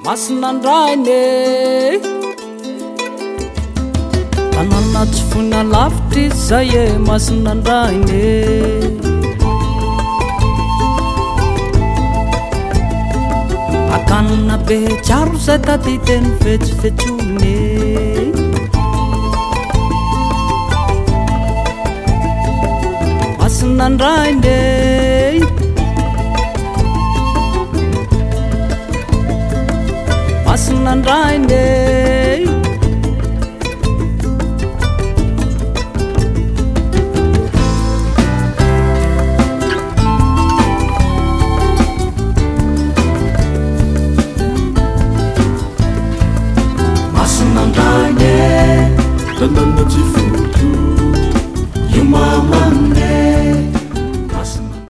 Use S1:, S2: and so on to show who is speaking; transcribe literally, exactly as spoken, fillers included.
S1: masinandraine tanàna tsy fona lavitry zay e masinandraine akanina be tsiaro zay taty teny fetsifetsone masinandraine masinandraine